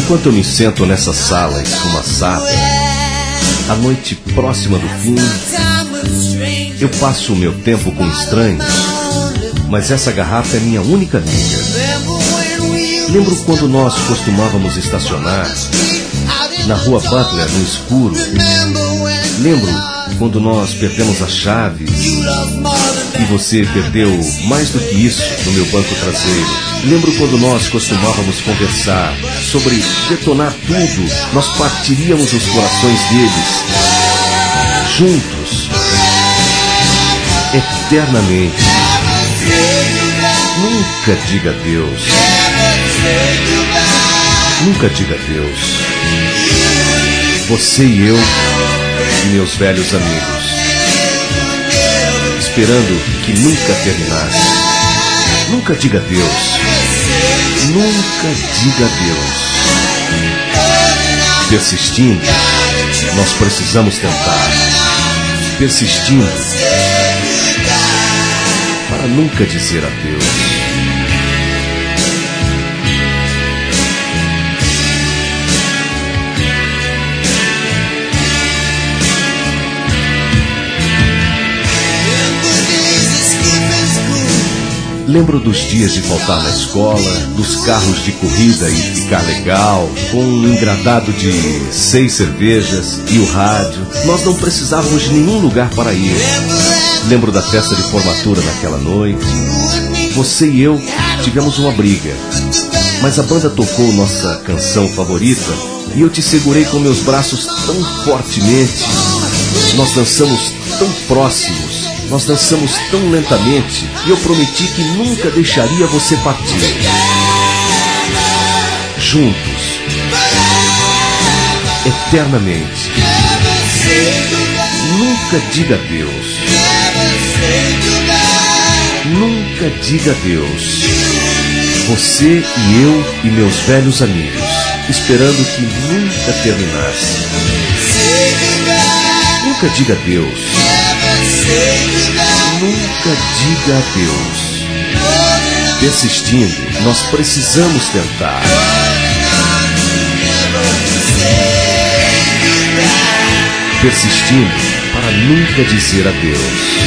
Enquanto eu me sento nessa sala esfumaçada, a noite próxima do fim, eu passo o meu tempo com estranhos, mas essa garrafa é minha única amiga. Lembro quando nós costumávamos estacionar na rua Butler, no escuro. Lembro quando nós perdemos as chaves e você perdeu mais do que isso no meu banco traseiro. Lembro quando nós costumávamos conversar sobre detonar tudo. Nós partiríamos os corações deles juntos, eternamente. Nunca diga adeus. Nunca diga adeus. Você e eu, meus velhos amigos, esperando que nunca terminasse. Nunca diga adeus. Nunca diga adeus. Persistindo, nós precisamos tentar. Persistindo, para nunca dizer adeus. Lembro dos dias de faltar na escola, dos carros de corrida e ficar legal, com um engradado de 6 cervejas e o rádio. Nós não precisávamos de nenhum lugar para ir. Lembro da festa de formatura naquela noite. Você e eu tivemos uma briga, mas a banda tocou nossa canção favorita e eu te segurei com meus braços tão fortemente. Nós dançamos tão próximos. Nós dançamos tão lentamente e eu prometi que nunca deixaria você partir. Juntos, eternamente. Nunca diga adeus. Nunca diga adeus. Você e eu e meus velhos amigos, esperando que nunca terminasse. Nunca diga adeus. Nunca diga adeus. Persistindo, nós precisamos tentar. Persistindo para nunca dizer adeus.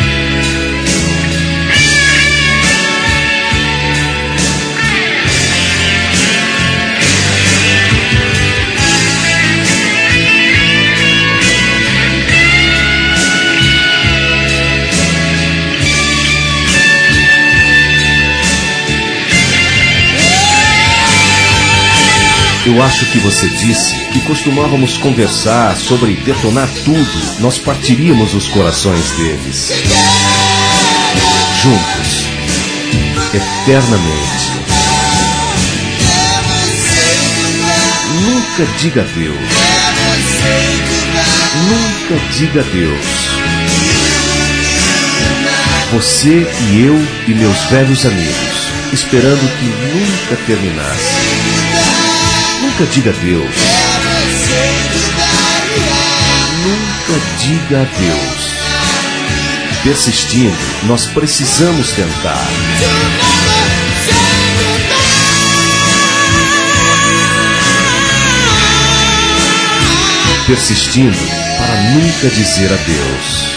Eu acho que você disse que costumávamos conversar sobre detonar tudo. Nós partiríamos os corações deles. Juntos, eternamente. Nunca diga adeus. Nunca diga adeus. Você e eu e meus velhos amigos, esperando que nunca terminasse. Nunca diga adeus. Nunca diga adeus. Persistindo, nós precisamos tentar. Persistindo para nunca dizer adeus.